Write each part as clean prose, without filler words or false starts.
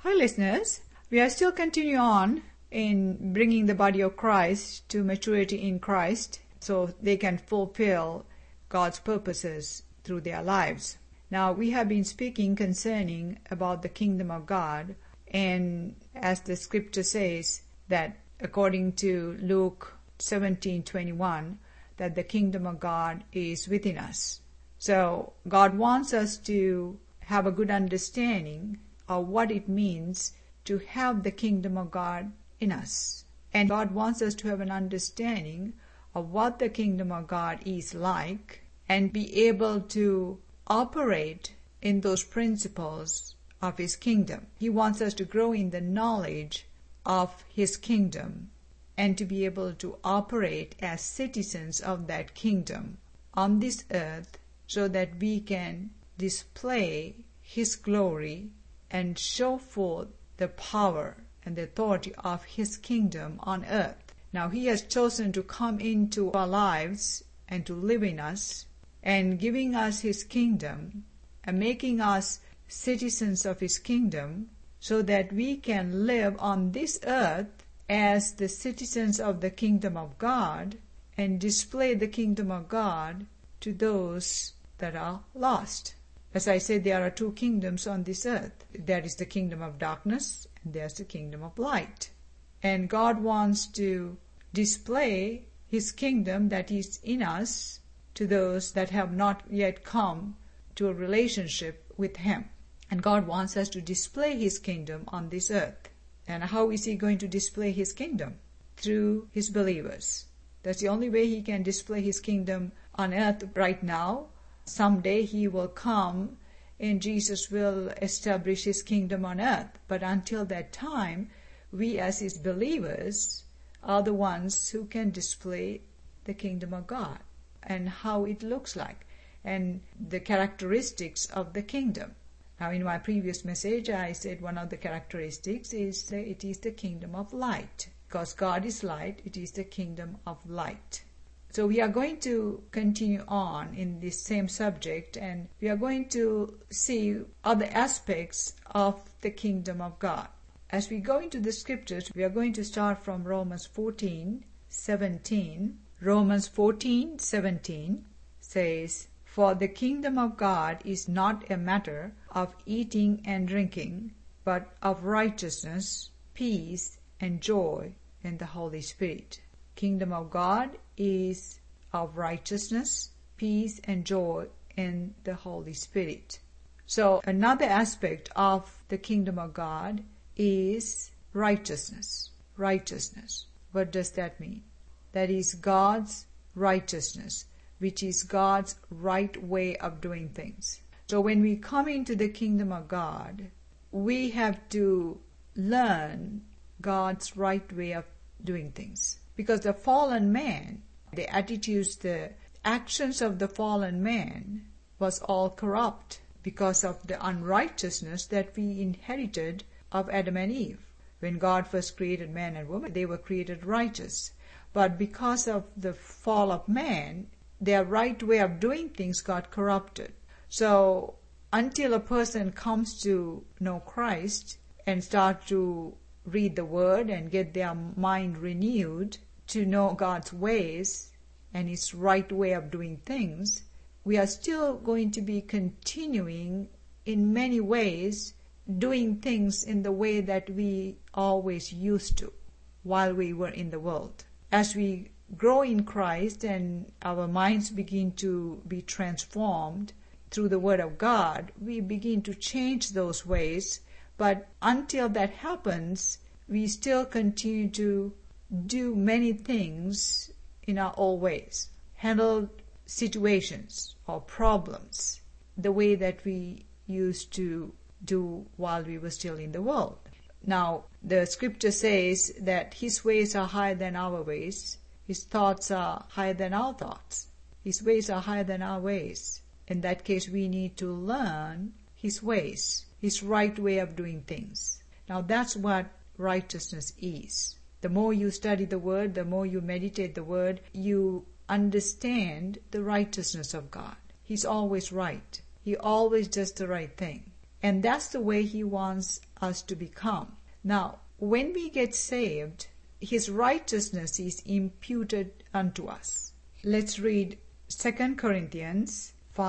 Hi listeners, we are still continuing on in bringing the body of Christ to maturity in Christ so they can fulfill God's purposes through their lives. Now we have been speaking concerning about the kingdom of God, and as the scripture says that according to Luke 17:21 that the kingdom of God is within us. So God wants us to have a good understanding of what it means to have the kingdom of God in us. And God wants us to have an understanding of what the kingdom of God is like and be able to operate in those principles of His kingdom. He wants us to grow in the knowledge of His kingdom and to be able to operate as citizens of that kingdom on this earth so that we can display His glory and show forth the power and the authority of His kingdom on earth. Now He has chosen to come into our lives and to live in us and giving us His kingdom and making us citizens of His kingdom so that we can live on this earth as the citizens of the kingdom of God and display the kingdom of God to those that are lost. As I said, there are two kingdoms on this earth. There is the kingdom of darkness and there's the kingdom of light. And God wants to display His kingdom that is in us to those that have not yet come to a relationship with Him. And God wants us to display His kingdom on this earth. And how is He going to display His kingdom? Through His believers. That's the only way He can display His kingdom on earth right now. Someday He will come and Jesus will establish His kingdom on earth. But until that time, we as His believers are the ones who can display the kingdom of God and how it looks like and the characteristics of the kingdom. Now in my previous message I said one of the characteristics is that it is the kingdom of light. Because God is light, it is the kingdom of light. So we are going to continue on in this same subject and we are going to see other aspects of the kingdom of God. As we go into the scriptures, we are going to start from Romans 14:17. Romans 14:17 says, "For the kingdom of God is not a matter of eating and drinking, but of righteousness, peace, and joy in the Holy Spirit." Kingdom of God is of righteousness, peace, and joy in the Holy Spirit. So another aspect of the kingdom of God is righteousness. Righteousness. What does that mean? That is God's righteousness, which is God's right way of doing things. So when we come into the kingdom of God, we have to learn God's right way of doing things. Because the fallen man, the attitudes, the actions of the fallen man was all corrupt because of the unrighteousness that we inherited of Adam and Eve. When God first created man and woman, they were created righteous. But because of the fall of man, their right way of doing things got corrupted. So until a person comes to know Christ and start to read the Word and get their mind renewed to know God's ways and His right way of doing things, we are still going to be continuing in many ways doing things in the way that we always used to while we were in the world. As we grow in Christ and our minds begin to be transformed through the Word of God, we begin to change those ways. But until that happens, we still continue to do many things in our old ways, handle situations or problems the way that we used to do while we were still in the world. Now, the scripture says that His ways are higher than our ways. His thoughts are higher than our thoughts. His ways are higher than our ways. In that case, we need to learn His ways, His right way of doing things. Now, that's what righteousness is. The more you study the Word, the more you meditate the Word, you understand the righteousness of God. He's always right. He always does the right thing. And that's the way He wants us to become. Now, when we get saved, His righteousness is imputed unto us. Let's read 2 Corinthians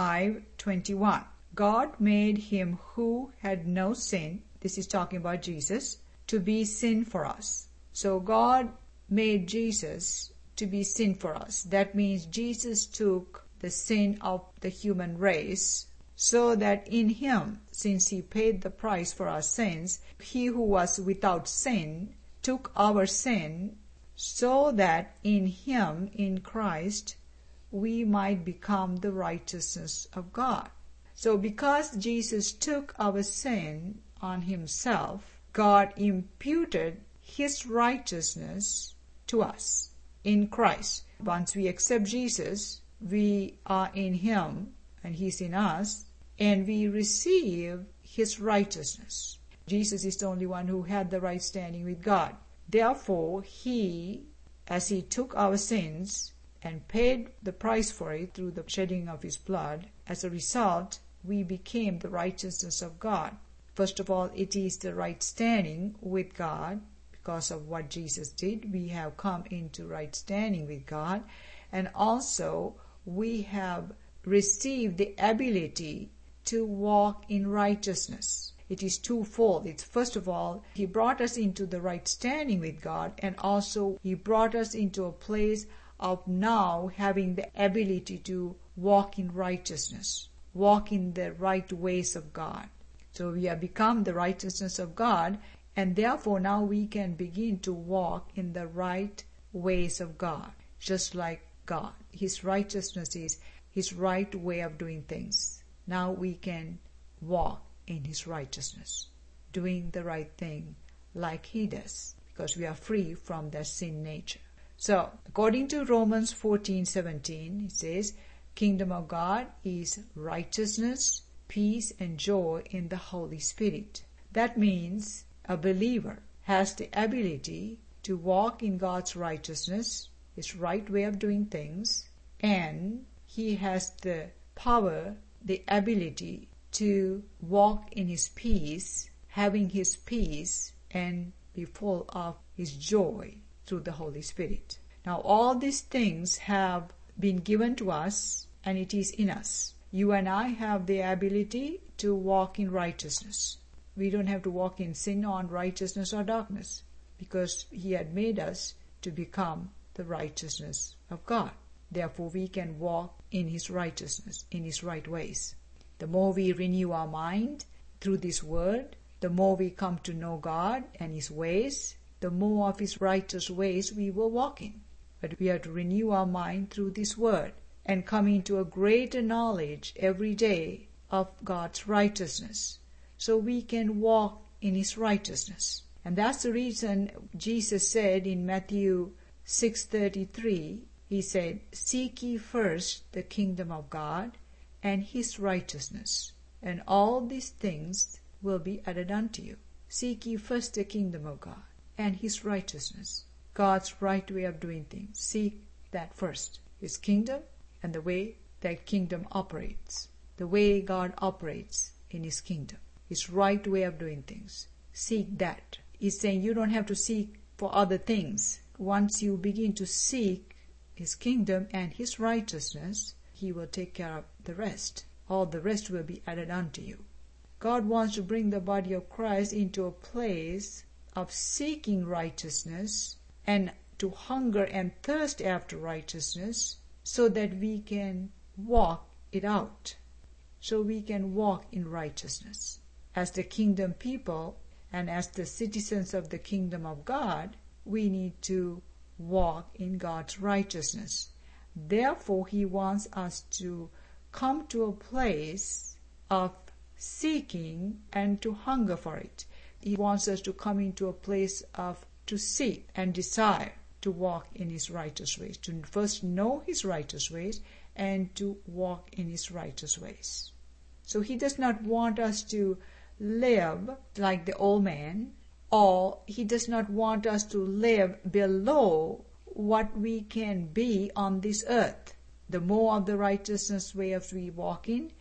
5:21. God made Him who had no sin, this is talking about Jesus, to be sin for us. So God made Jesus to be sin for us. That means Jesus took the sin of the human race, so that in Him, since He paid the price for our sins, He who was without sin took our sin, so that in Him, in Christ, we might become the righteousness of God. So because Jesus took our sin on Himself, God imputed His righteousness to us in Christ. Once we accept Jesus, we are in Him and He's in us, and we receive His righteousness. Jesus is the only one who had the right standing with God. Therefore, He, as He took our sins and paid the price for it through the shedding of His blood, as a result, we became the righteousness of God. First of all, it is the right standing with God. Because of what Jesus did, we have come into right standing with God. And also, we have received the ability to walk in righteousness. It is twofold. It's first of all, He brought us into the right standing with God, and also He brought us into a place of now having the ability to walk in righteousness, walk in the right ways of God. So we have become the righteousness of God, and therefore now we can begin to walk in the right ways of God, just like God. His righteousness is His right way of doing things. Now we can walk in His righteousness, doing the right thing like He does, because we are free from that sin nature. So, according to Romans 14:17, it says, Kingdom of God is righteousness, peace, and joy in the Holy Spirit. That means a believer has the ability to walk in God's righteousness, His right way of doing things, and he has the power, the ability to walk in His peace, having His peace, and be full of His joy through the Holy Spirit. Now all these things have been given to us, and it is in us. You and I have the ability to walk in righteousness. We don't have to walk in sin or unrighteousness or darkness, because He had made us to become the righteousness of God. Therefore we can walk in His righteousness, in His right ways. The more we renew our mind through this word, the more we come to know God and His ways, the more of His righteous ways we will walk in. But we have to renew our mind through this word and come into a greater knowledge every day of God's righteousness, so we can walk in His righteousness. And that's the reason Jesus said in Matthew 6:33, He said, Seek ye first the kingdom of God and His righteousness, and all these things will be added unto you. Seek ye first the kingdom of God and His righteousness, God's right way of doing things. Seek that first, His kingdom and the way that kingdom operates, the way God operates in His kingdom, His right way of doing things. Seek that. He's saying you don't have to seek for other things. Once you begin to seek His kingdom and His righteousness, He will take care of the rest. All the rest will be added unto you. God wants to bring the body of Christ into a place of seeking righteousness and to hunger and thirst after righteousness, so that we can walk it out, so we can walk in righteousness. As the kingdom people and as the citizens of the kingdom of God, we need to walk in God's righteousness. Therefore, He wants us to come to a place of seeking and to hunger for it. He wants us to come into a place of to seek and desire to walk in His righteous ways, to first know His righteous ways and to walk in His righteous ways. So He does not want us to live like the old man, or He does not want us to live below what we can be on this earth. The more of the righteousness way of we walk in,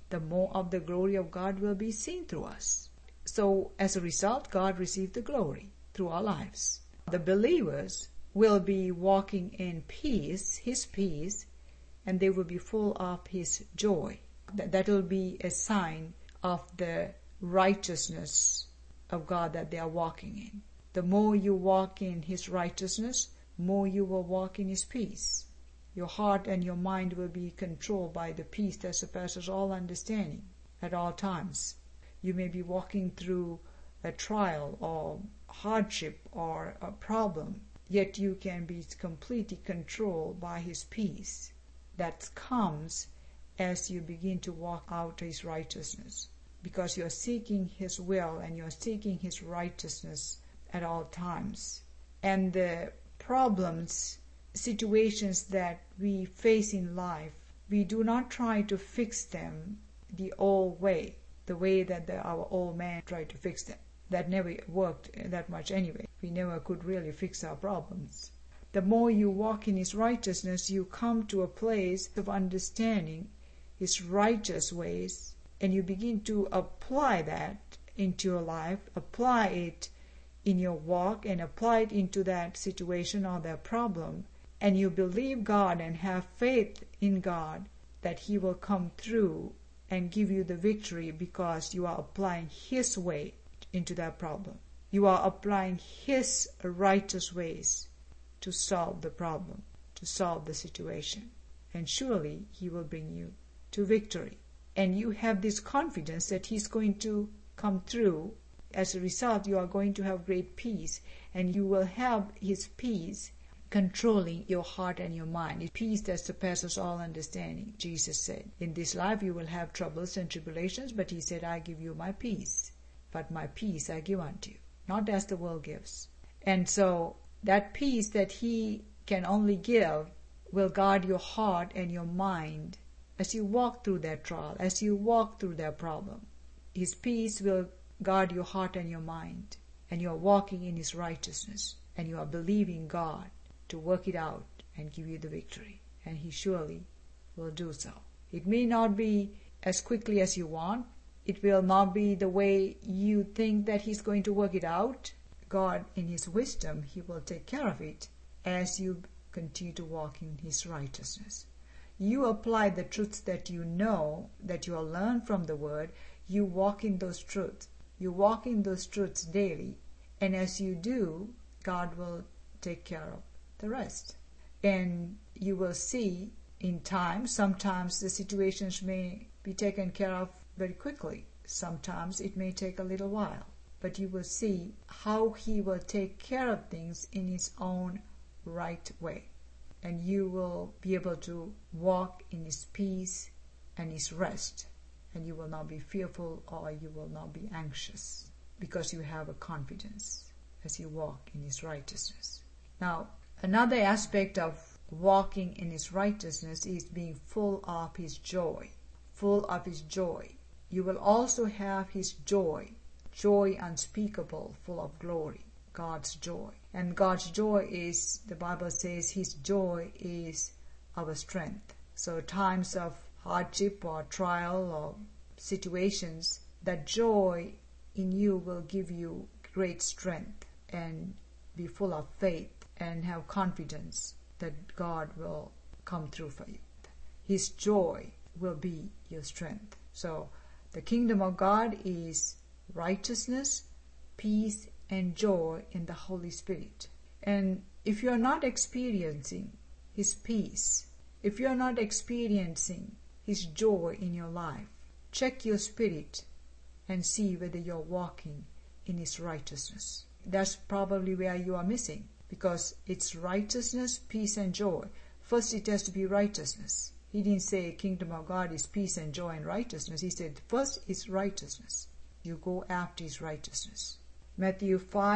the more of the glory of God will be seen through us. So as a result, God received the glory through our lives. The believers will be walking in peace, His peace, and they will be full of His joy. That will be a sign of the righteousness of God that they are walking in. The more you walk in His righteousness, more you will walk in His peace. Your heart and your mind will be controlled by the peace that surpasses all understanding at all times. You may be walking through a trial or hardship or a problem, yet you can be completely controlled by His peace that comes as you begin to walk out His righteousness, because you're seeking His will and you're seeking His righteousness at all times. And the problems, situations that we face in life, we do not try to fix them the old way, the way that our old man tried to fix them. That never worked that much anyway. We never could really fix our problems. The more you walk in His righteousness, you come to a place of understanding His righteous ways, and you begin to apply that into your life, apply it in your walk, and apply it into that situation or that problem, and you believe God and have faith in God that He will come through and give you the victory, because you are applying His way into that problem. You are applying His righteous ways to solve the problem, to solve the situation. And surely He will bring you to victory. And you have this confidence that He's going to come through. As a result, you are going to have great peace, and you will have His peace controlling your heart and your mind. A peace that surpasses all understanding. Jesus said, in this life you will have troubles and tribulations, but He said, I give you my peace. But my peace I give unto you, not as the world gives. And so that peace that He can only give will guard your heart and your mind as you walk through that trial, as you walk through that problem. His peace will guard your heart and your mind, and you are walking in His righteousness, and you are believing God to work it out and give you the victory. And He surely will do so. It may not be as quickly as you want. It will not be the way you think that He's going to work it out. God, in His wisdom, He will take care of it as you continue to walk in His righteousness. You apply the truths that you know, that you have learned from the Word. You walk in those truths. You walk in those truths daily. And as you do, God will take care of the rest. And you will see in time, sometimes the situations may be taken care of very quickly. Sometimes it may take a little while. But you will see how He will take care of things in His own right way. And you will be able to walk in His peace and His rest. And you will not be fearful, or you will not be anxious, because you have a confidence as you walk in His righteousness. Now, another aspect of walking in His righteousness is being full of His joy. Full of His joy. You will also have His joy. Joy unspeakable, full of glory. God's joy. And God's joy is, the Bible says, His joy is our strength. So times of hardship or trial or situations, that joy in you will give you great strength, and be full of faith and have confidence that God will come through for you. His joy will be your strength. So the kingdom of God is righteousness, peace, and joy in the Holy Spirit. And if you are not experiencing His peace, if you are not experiencing His joy in your life, check your spirit and see whether you're walking in His righteousness. That's probably where you are missing, because it's righteousness, peace, and joy. First it has to be righteousness. He didn't say kingdom of God is peace and joy and righteousness. He said first is righteousness. You go after His righteousness. Matthew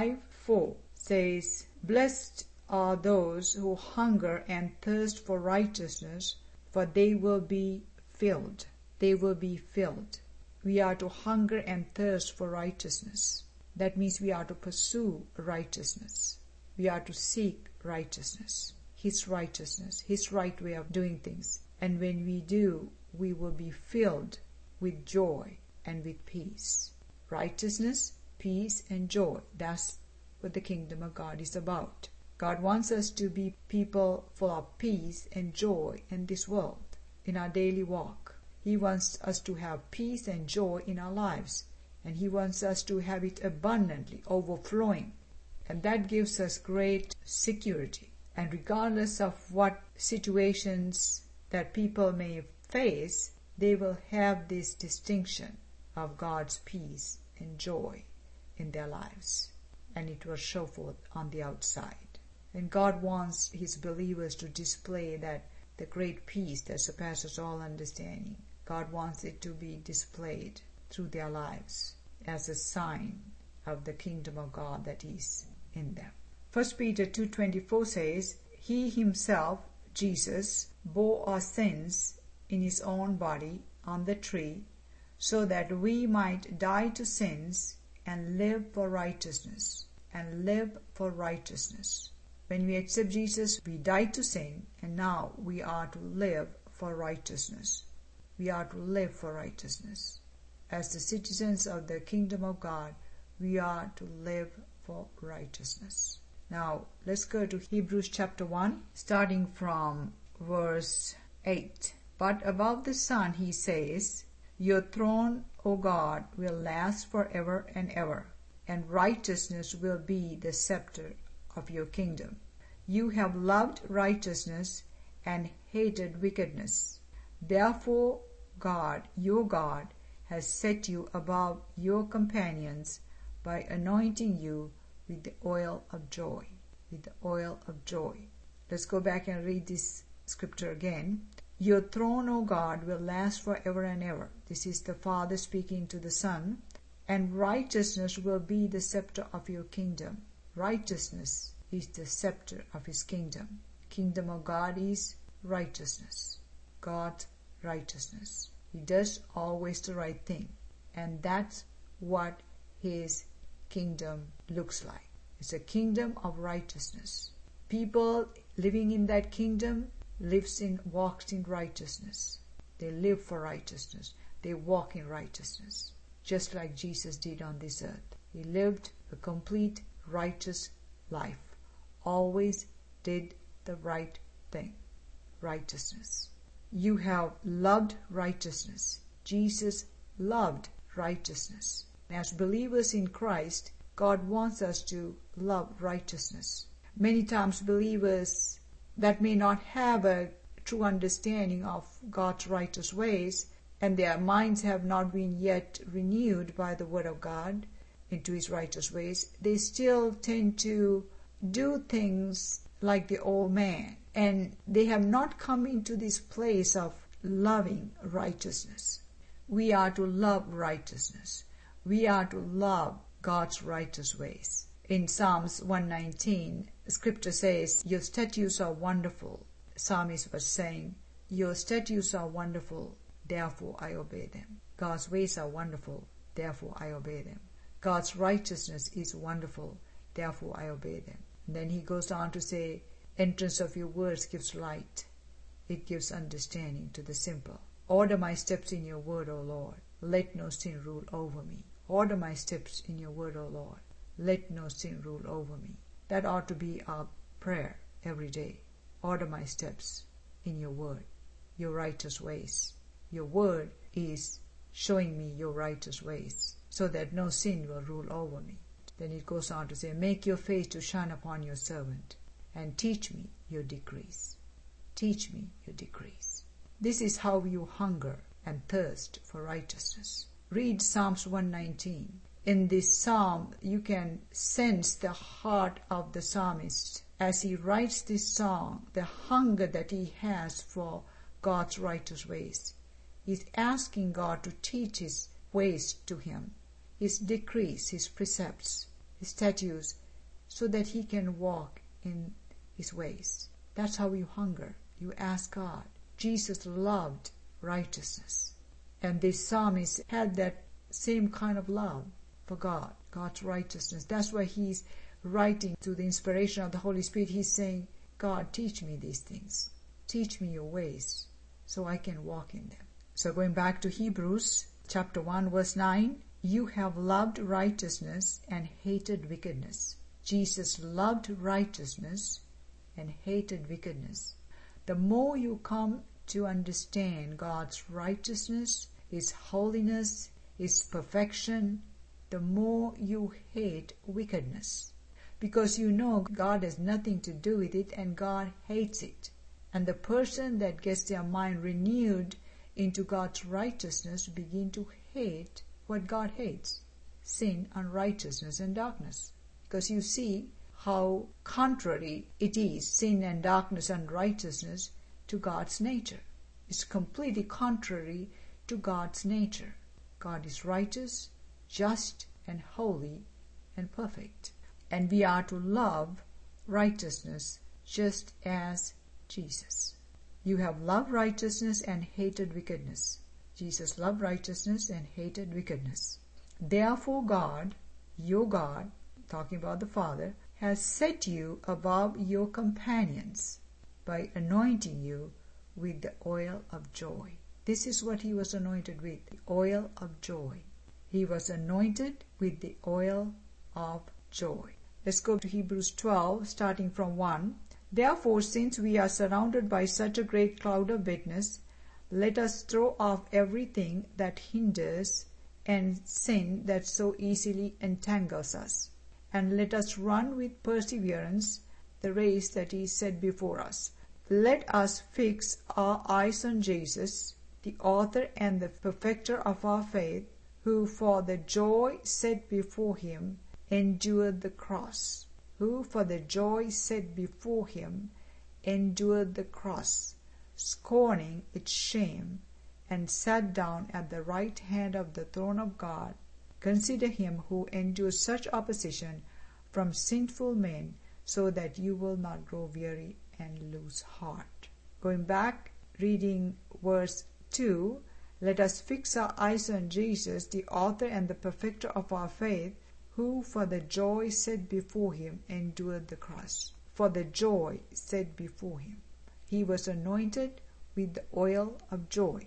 5:4 says, blessed are those who hunger and thirst for righteousness, for they will be filled. They will be filled. We are to hunger and thirst for righteousness. That means we are to pursue righteousness. We are to seek righteousness, His righteousness, His right way of doing things. And when we do, we will be filled with joy and with peace. Righteousness, peace, and joy. That's what the kingdom of God is about. God wants us to be people full of peace and joy in this world, in our daily walk. He wants us to have peace and joy in our lives, and He wants us to have it abundantly, overflowing. And that gives us great security. And regardless of what situations that people may face, they will have this distinction of God's peace and joy in their lives. And it will show forth on the outside. And God wants His believers to display that the great peace that surpasses all understanding. God wants it to be displayed through their lives as a sign of the kingdom of God that is in them. 1 Peter 2:24 says, He Himself, Jesus, bore our sins in His own body on the tree, so that we might die to sins and live for righteousness. And live for righteousness. When we accept Jesus, we die to sin, and now we are to live for righteousness. We are to live for righteousness. As the citizens of the kingdom of God, we are to live for righteousness. Now, let's go to Hebrews chapter 1, starting from verse 8. But above the sun, he says, Your throne, O God, will last forever and ever, and righteousness will be the scepter of your kingdom. You have loved righteousness and hated wickedness. Therefore, God, your God, has set you above your companions by anointing you with the oil of joy. With the oil of joy. Let's go back and read this scripture again. Your throne, O God, will last forever and ever. This is the Father speaking to the Son. And righteousness will be the scepter of your kingdom. Righteousness is the scepter of His kingdom. Kingdom of God is righteousness. God's righteousness. He does always the right thing. And that's what His kingdom looks like. It's a kingdom of righteousness. People living in that kingdom walks in righteousness. They live for righteousness. They walk in righteousness. Just like Jesus did on this earth. He lived a complete righteous life. Always did the right thing. Righteousness. You have loved righteousness. Jesus loved righteousness. As believers in Christ, God wants us to love righteousness. Many times believers that may not have a true understanding of God's righteous ways, and their minds have not been yet renewed by the Word of God into His righteous ways, they still tend to do things like the old man. And they have not come into this place of loving righteousness. We are to love righteousness. We are to love God's righteous ways. In Psalms 119, Scripture says, Your statutes are wonderful. Psalmist was saying, Your statutes are wonderful, therefore I obey them. God's ways are wonderful, therefore I obey them. God's righteousness is wonderful, therefore I obey them. And then he goes on to say, Entrance of your words gives light. It gives understanding to the simple. Order my steps in your word, O Lord. Let no sin rule over me. Order my steps in your word, O Lord. Let no sin rule over me. That ought to be our prayer every day. Order my steps in your word, your righteous ways. Your word is showing me your righteous ways so that no sin will rule over me. Then it goes on to say, Make your face to shine upon your servant and teach me your decrees. Teach me your decrees. This is how you hunger and thirst for righteousness. Read Psalms 119. In this psalm, you can sense the heart of the psalmist as he writes this song, the hunger that he has for God's righteous ways. He's asking God to teach His ways to him, His decrees, His precepts, His statutes, so that he can walk in His ways. That's how you hunger. You ask God. Jesus loved righteousness. And this psalmist had that same kind of love for God, God's righteousness. That's why he's writing through the inspiration of the Holy Spirit. He's saying, God, teach me these things. Teach me your ways so I can walk in them. So going back to Hebrews chapter 1 verse 9, you have loved righteousness and hated wickedness. Jesus loved righteousness and hated wickedness. The more you come to understand God's righteousness, His holiness, His perfection, the more you hate wickedness. Because you know God has nothing to do with it and God hates it. And the person that gets their mind renewed into God's righteousness begin to hate what God hates: sin, unrighteousness, and darkness. Because you see how contrary it is, sin and darkness and righteousness, to God's nature. It's completely contrary to God's nature. God is righteous, just, and holy, and perfect. And we are to love righteousness just as Jesus. You have loved righteousness and hated wickedness. Jesus loved righteousness and hated wickedness. Therefore God, your God, talking about the Father, has set you above your companions by anointing you with the oil of joy. This is what he was anointed with, the oil of joy. He was anointed with the oil of joy. Let's go to Hebrews 12, starting from 1. Therefore, since we are surrounded by such a great cloud of witness, let us throw off everything that hinders and sin that so easily entangles us, and let us run with perseverance the race that is set before us. Let us fix our eyes on Jesus, the author and the perfecter of our faith, who for the joy set before him endured the cross. Who for the joy set before him endured the cross, scorning its shame, and sat down at the right hand of the throne of God. Consider him who endures such opposition from sinful men, so that you will not grow weary and lose heart. Going back, reading verse 2, let us fix our eyes on Jesus, the author and the perfecter of our faith, who for the joy set before him endured the cross. For the joy set before him. He was anointed with the oil of joy.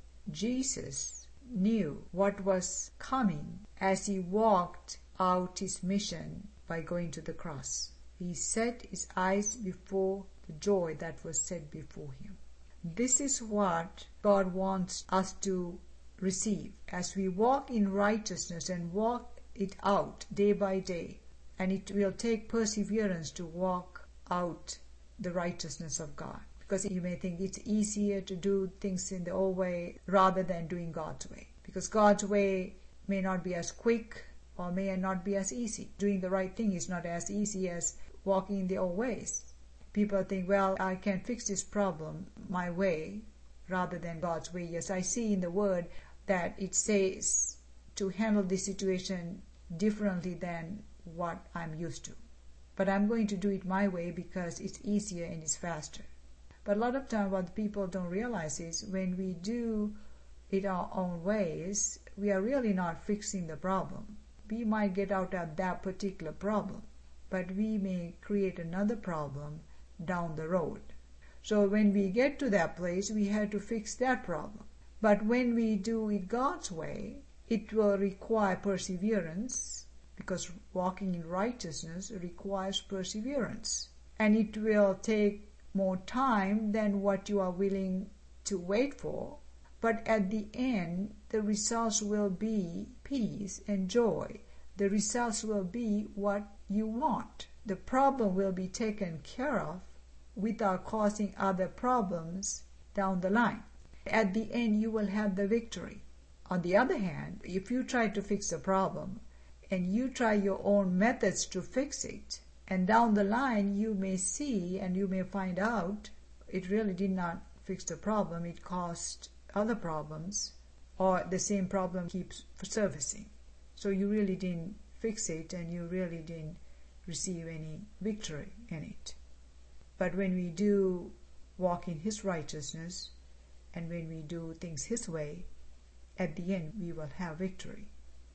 Jesus knew what was coming as he walked out his mission by going to the cross. He set his eyes before the joy that was set before him. This is what God wants us to receive as we walk in righteousness and walk it out day by day. And it will take perseverance to walk out the righteousness of God. Because you may think it's easier to do things in the old way rather than doing God's way. Because God's way may not be as quick or may not be as easy. Doing the right thing is not as easy as walking in the old ways. People think, well, I can fix this problem my way rather than God's way. Yes, I see in the Word that it says to handle this situation differently than what I'm used to. But I'm going to do it my way because it's easier and it's faster. But a lot of times what people don't realize is when we do it our own ways, we are really not fixing the problem. We might get out of that particular problem, but we may create another problem down the road. So when we get to that place, we have to fix that problem. But when we do it God's way, it will require perseverance, because walking in righteousness requires perseverance. And it will take more time than what you are willing to wait for. But at the end, the results will be peace and joy. The results will be what you want. The problem will be taken care of without causing other problems down the line. At the end, you will have the victory. On the other hand, if you try to fix a problem and you try your own methods to fix it, and down the line you may see and you may find out it really did not fix the problem, it caused other problems, or the same problem keeps surfacing. So you really didn't fix it and you really didn't receive any victory in it. But when we do walk in His righteousness and when we do things His way, at the end we will have victory.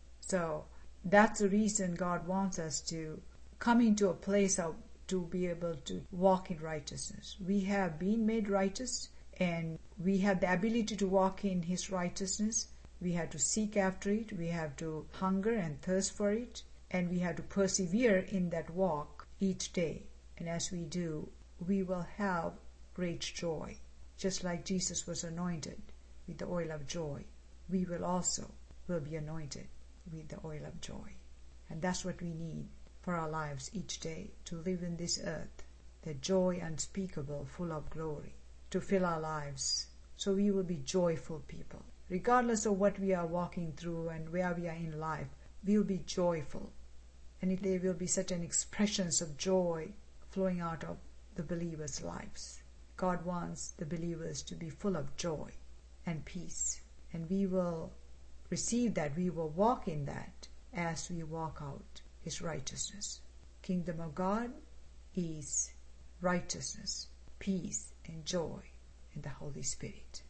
So that's the reason God wants us to come into a place of to be able to walk in righteousness. We have been made righteous and we have the ability to walk in His righteousness. We have to seek after it. We have to hunger and thirst for it. And we have to persevere in that walk each day. And as we do, we will have great joy. Just like Jesus was anointed with the oil of joy, we will be anointed with the oil of joy. And that's what we need for our lives each day, to live in this earth, the joy unspeakable, full of glory, to fill our lives. So we will be joyful people. Regardless of what we are walking through and where we are in life, we will be joyful. And there will be such an expressions of joy flowing out of the believers' lives. God wants the believers to be full of joy and peace. And we will receive that, we will walk in that as we walk out His righteousness. Kingdom of God is righteousness, peace, and joy in the Holy Spirit.